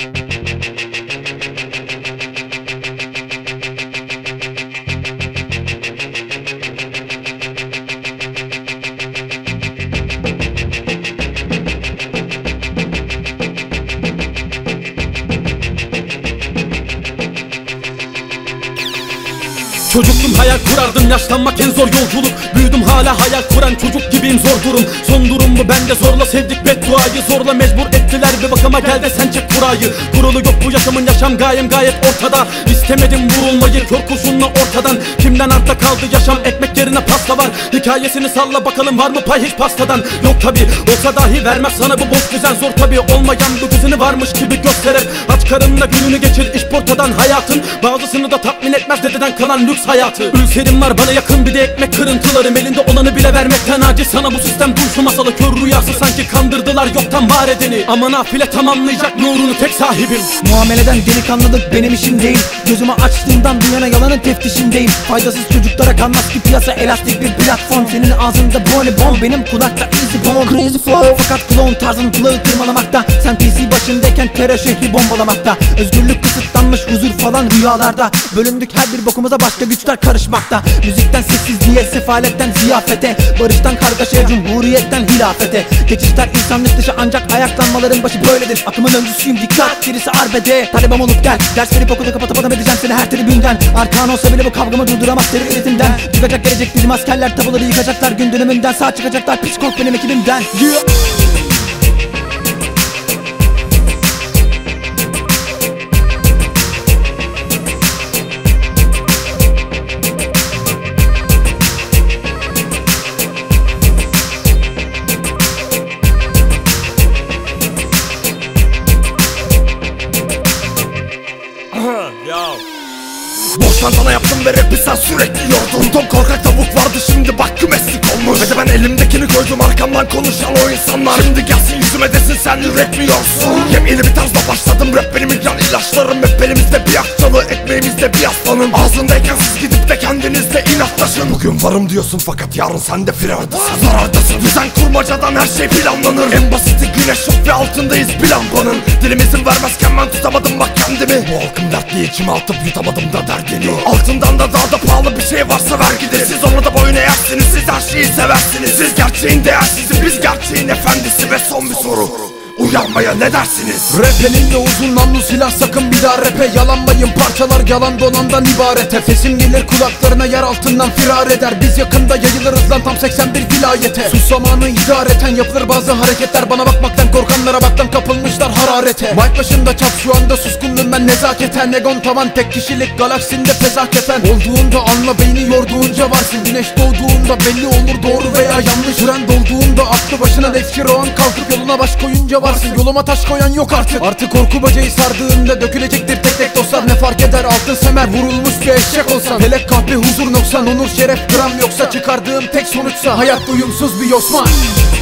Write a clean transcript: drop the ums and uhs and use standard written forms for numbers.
Çocuktum, hayal kurardım, yaşlanmak en zor yolculuk. Büyüdüm, hala hayal kuran çocuk gibiyim, zor durum. Son durum bu, ben de zorla sevdik bedduayı. Zorla mecbur ettiler, bir bakıma gel de sen çek kurayı. Kurulu yok bu yaşamın, yaşam gayem gayet ortada. İstemedim vurulmayı kör kurşunla ortadan. Kimden arta kaldı yaşam, ekmek yerine pasta var. Hikayesini salla bakalım, var mı pay hiç pastadan? Yok tabi, olsa dahi vermez sana bu boş düzen. Zor tabi, olmayan bu düzeni varmış gibi gösterir. Aç karınla gününü geçir, iş portadan hayatın. Bazısını da tatmin etmez dededen kalan lüks hayatı. Ülserim var bana yakın, bir de ekmek kırıntılarım. Elinde olanı bile vermekten aciz, sana bu sistem dursun masalı. Kör rüyası sanki, kandırdılar yoktan var edeni. Ama nafile tamamlayacak nurunu tek sahibim. Muameleden delikanlılık benim işim değil. Gözümü açtığımdan bu yana yalanın teftişindeyim. Faydasız çocuklara kanmaz ki piyasa, elastik bir platform. Senin ağzında bonibon, benim kulakta easy bomb. Crazy flow, fakat clone tarzın kulağı tırmalamakta. Sen PC başındayken terör şehri bombalamakta. Özgürlük kısıtlanmış, huzur falan rüyalarda. Bölündük, her bir bokumuza başka güçler karışmakta. Müzikten sessizliğe, sefaletten ziyafete, barıştan kargaşaya, cumhuriyetten hilafete. Geçişler insanlık dışı, ancak ayaklanmaların başı böyledir. Akımın öncüsüyüm, dikkat, gerisi arbede. Talebam olup gel, ders verip okulda kapatıp adam edeceğim seni her tribünden. Arkan olsa bile bu kavgamı durduramaz terör üretimden. Çıkacak gelecek bizim askerler, tabuları yıkacaklar gün dönümünden. Sağ çıkacaklar, psikop benim ekibimden. Boştan sana yaptım ve rapi sen sürekli yordun. Tom korkak tavuk vardı, şimdi bak kümeslik olmuş. Ve de ben elimdekini koydum, arkamdan konuşan o insanlar. Şimdi gelsin yüzüme desin sen üretmiyorsun. Yepyeni bir tarzda başladım, rap benim ilk ilaçlarım. Hep elimizde bir akçalı, ekmeğimizde bir aslanım. Ağzındayken siz gidip de kendinizle inatlaşın. Bugün varım diyorsun fakat yarın sen de firardasın. Zarardasın, düzen kurmacadan her şey planlanır. En basiti güneş yok ve altındayız bir lambanın. Dilim izin vermezken ben tutamadım bak kendimi. Bu halkım dertli, içime atıp yutamadım da derdini. Altından da daha da pahalı bir şey varsa vergidir. Siz ona da boyun eğersiniz, siz her şeyi seversiniz. Siz gerçeğin değersizi, biz gerçeğin efendisi. Ve son bir soru, uyanmaya ne dersiniz? Rap elinle uzun namlu silah, sakın bir daha rap'e yalanmayın. Parçalar yalan donandan ibaret. Efesim gelir kulaklarına, yer altından firar eder. Biz yakında yayılırız lan tam 81 vilayete. Sus zamanı idareten yapılır bazı hareketler. Bana bakmaktan korkanlara baktan kapılmışlar hararete. Mic başında çap, şu anda suskunluğum ben nezaketen. Egon tavan, tek kişilik galaksinde fezaketen. Olduğunda anla, beyni yorduğunca varsın. Güneş doğduğunda belli olur doğru veya yanlış. Trend olduğunda aklı başına devşir, o an kalkıp yoluna baş koyunca varsın. Yoluma taş koyan yok artık. Artık korku bacayı sardığında dökülecektir tek tek dostlar. Ne fark eder altın semer, vurulmuş bir eşek olsan. Felek kahpe huzur noksan, onur şeref gram yoksa. Çıkardığım tek sonuçsa hayat uyumsuz bir yosman.